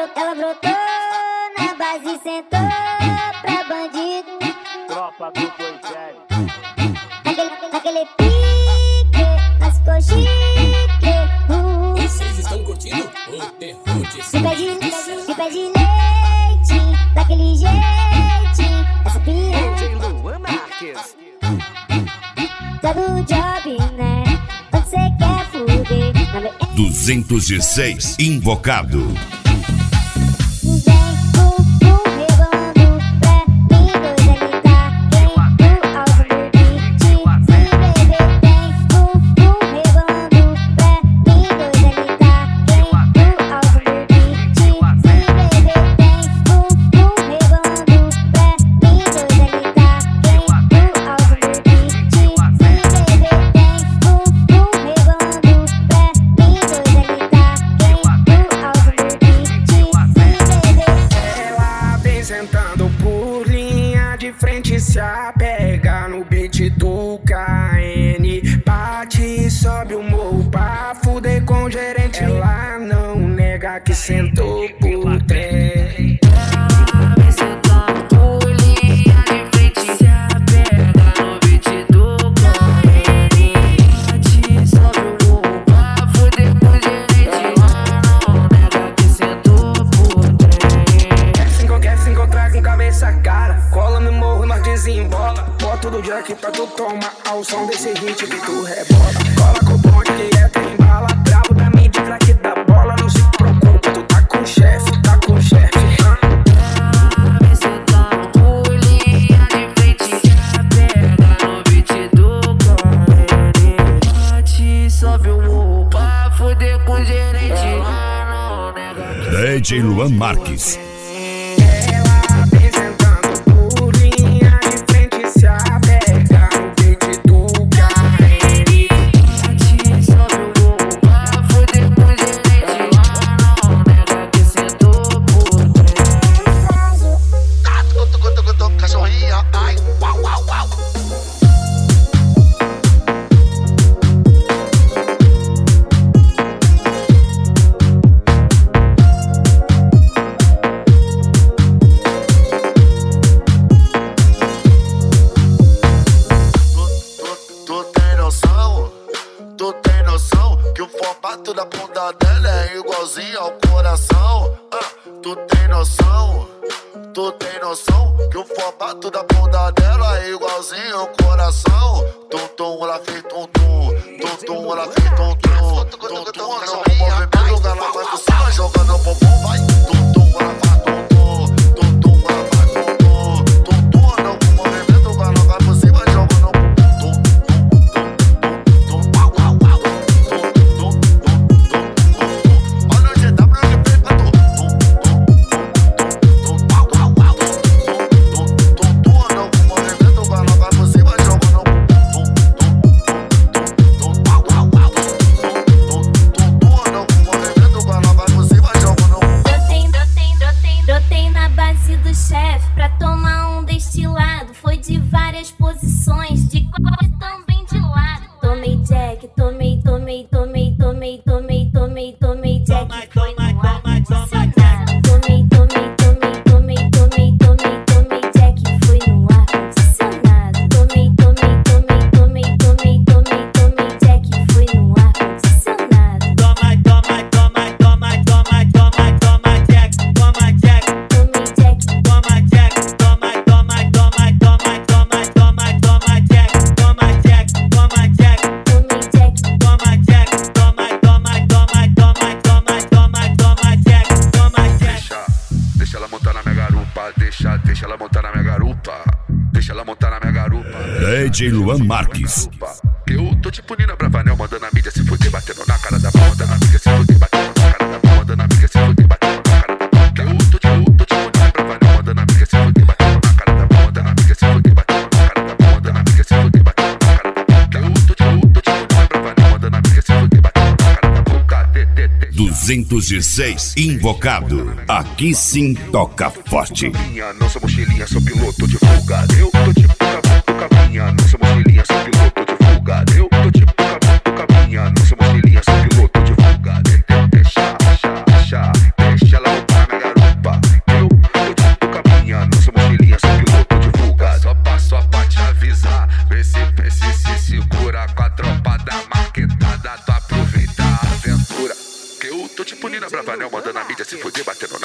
brotou na base, sentou pra bandido. Tropa do boi velho. Naquele pique, mas ficou chique. Vocês estão curtindo o Derrudes? De pé de leite, daquele jeitinho. Essa piranha DJ Luan Marques. tá do job, né? Quando cê quer fuder 206 Invocado. Sentando por linha de frente, se apega no beat do KN. Bate e sobe o morro pra fuder com o gerente. Ela não nega que sentou por trem. Cola no morro, nós desembola. Bota do jack pra tu tomar ao som desse hit que tu rebola. Cola com o bonde que é trem bala. Bravo da mídia, craque da bola. Não se preocupa, tu tá com o chefe, tá com o chefe. Sobe o morro pra fuder com o gerente. DJ Luan Marques. Da bunda dela é igualzinho ao coração. Tu tem noção que o formato da bunda dela é igualzinho ao coração. Tum-tum, ela fez tum-tum. Tum-tum, ela fez tum-tum. Tum-tum, no movimento, ela vai por cima jogando o bumbum, vai. Tum-tum, ela faz tum-tum. Tum-tum, ela faz tum-tum. Tum-tum, no movimento, ela vai por cima jogando o bumbum. DJ Luan Marques. Eu tô tipo Nina Bravanel, mandando a mídia se fuder, batendo na cara da pau, mandando a mídia se fuder, batendo na cara da pau, mandando a mídia se fuder, batendo na cara da pau. Eu tô tipo Nina Bravanel, mandando a mídia se fuder, batendo na cara da pau, mandando a mídia se fuder, batendo na cara da pau, mandando a mídia se fuder, batendo na cara da pau. Eu tô tipo Nina Bravanel, mandando a mídia se fuder, batendo na cara da boca. 206 Invocado. Aqui sim toca forte. Não sou mochilinha, sou piloto de fuga. Eu tô tipo cabinha, não sou mochilinha, sou piloto de fuga. Eu tô tipo cabinha, não sou mochilinha, sou piloto de fuga. Deixa ela botar na anel mandando a mídia se fuder, batendo